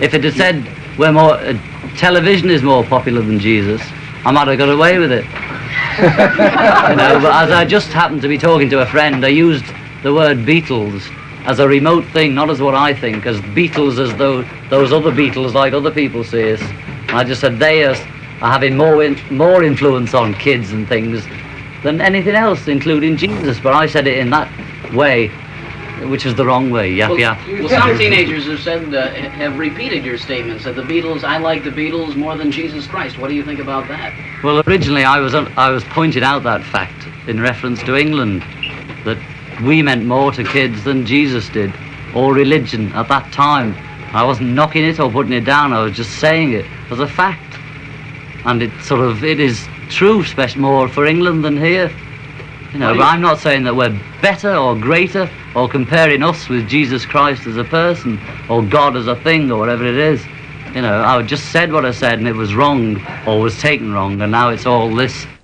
If it had said television is more popular than Jesus, I might have got away with it. But as I just happened to be talking to a friend, I used the word Beatles as a remote thing, not as what I think, as Beatles as though those other Beatles like other people see us. And I just said they are having more influence on kids and things than anything else, including Jesus. But I said it in that way, which is the wrong way. Yap, yap. Well, some teenagers have said, have repeated your statements that the Beatles, I like the Beatles more than Jesus Christ. What do you think about that? Well, originally I was pointing out that fact in reference to England, that we meant more to kids than Jesus did, or religion at that time. I wasn't knocking it or putting it down. I was just saying it as a fact, and it is true, especially more for England than here. But I'm not saying that we're better or greater, or comparing us with Jesus Christ as a person, or God as a thing, or whatever it is. I just said what I said, and it was wrong, or was taken wrong, and now it's all this.